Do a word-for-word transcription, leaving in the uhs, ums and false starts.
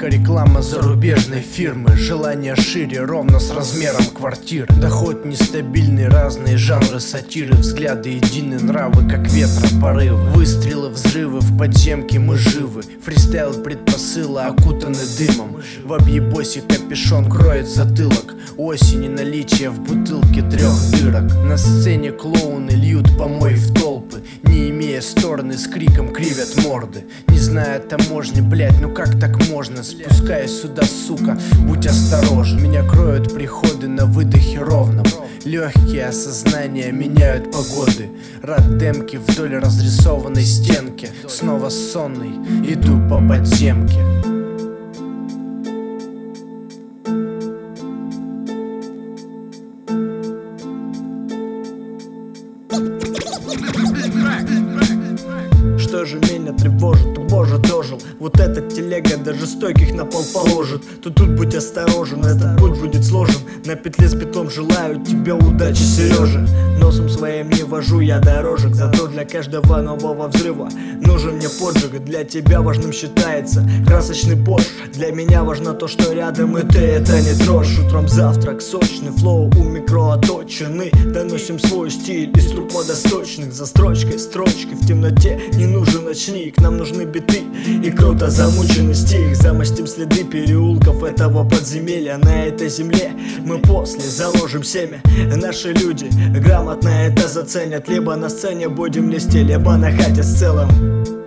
только реклама зарубежной фирмы. Желание шире, ровно с размером квартир. Доход нестабильный, разные жанры сатиры. Взгляды едины, нравы как ветра порывы. Выстрелы, взрывы, в подземке мы живы. Фристайл предпосылы окутаны дымом. В объебосе капюшон кроет затылок. Осень и наличие в бутылке трех дырок. На сцене клоуны льют помой в толпы, не имея стороны, с криком кривят морды. Не зная таможни, блять, ну как так можно? Спускаясь сюда, сука, будь осторожен. Меня кроют приходы на выдохе ровном. Легкие осознания меняют погоды. Рад демки вдоль разрисованной стенки. Снова сонный, иду по подземке. Что же меня тревожит? О боже, дожил. Вот этот телега даже стойких на пол положит. То тут будь осторожен, этот путь будет сложен. На петле с бетом желаю тебе удачи, Сережа. Носом своим не вожу я дорожек, зато для каждого нового взрыва нужен мне поджиг. Для тебя важным считается красочный пош. Для меня важно то, что рядом, и ты это не трожь. Утром завтрак, сочный флоу у микро оточенный. Доносим свой стиль из труб водосточных. За строчкой строчки в темноте не нужен ночник. Нам нужны биты и круто замученный стих. Замостим следы переулков этого подземелья. На этой земле мы после заложим семя. Наши люди грамотно это заценят. Либо на сцене будем листить, либо на хате с целым.